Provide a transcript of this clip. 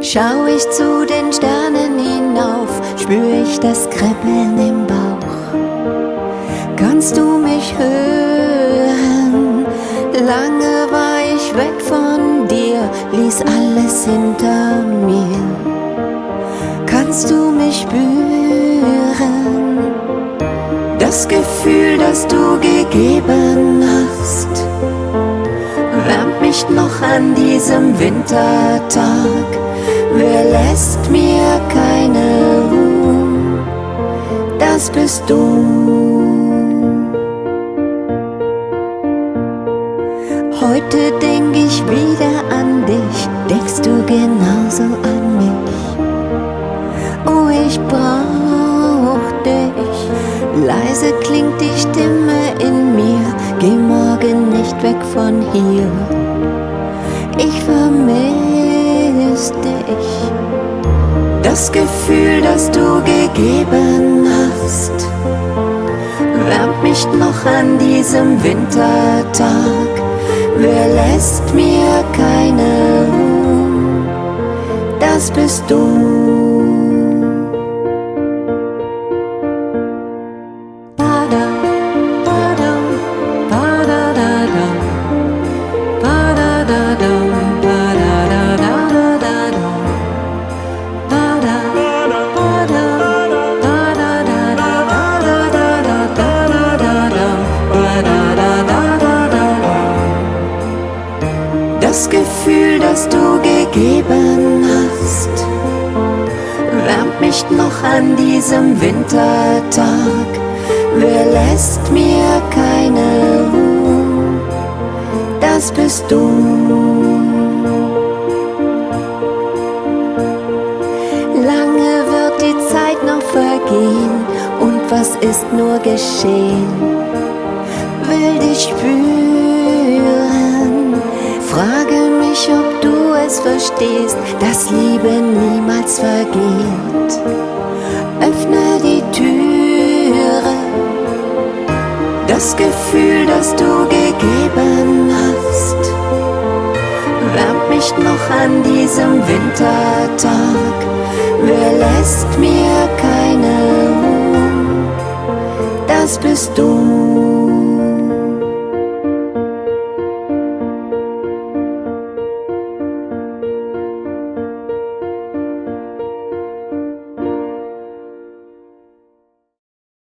Schau ich zu den Sternen hinauf, spür ich das Kribbeln im Bauch. Kannst du mich hören? Lange war ich weg von dir, ließ alles hinter mir. Kannst du mich spüren? Das Gefühl, das du gegeben hast, wärmt mich noch an diesem Wintertag. Wer lässt mir keine Ruhe? Das bist du. Heute denk ich wieder an dich, denkst du genauso an mich? Oh, ich brauch dich. Leise klingt die Stimme in mir, geh morgen nicht weg von hier. Ich vermiss dich. Das Gefühl, das du gegeben hast, wärmt mich noch an diesem Wintertag. Wer lässt mir keine Ruhe? Das bist du. Das Gefühl, das du gegeben hast, wärmt mich noch an diesem Wintertag. Wer lässt mir keine Ruhe? Das bist du. Lange wird die Zeit noch vergehen, und was ist nur geschehen? Will dich spüren. Frage mich, ob du es verstehst, dass Liebe niemals vergeht. Öffne die Türe. Das Gefühl, das du gegeben hast, wärmt mich noch an diesem Wintertag. Wer lässt mir keine Ruhe? Das bist du.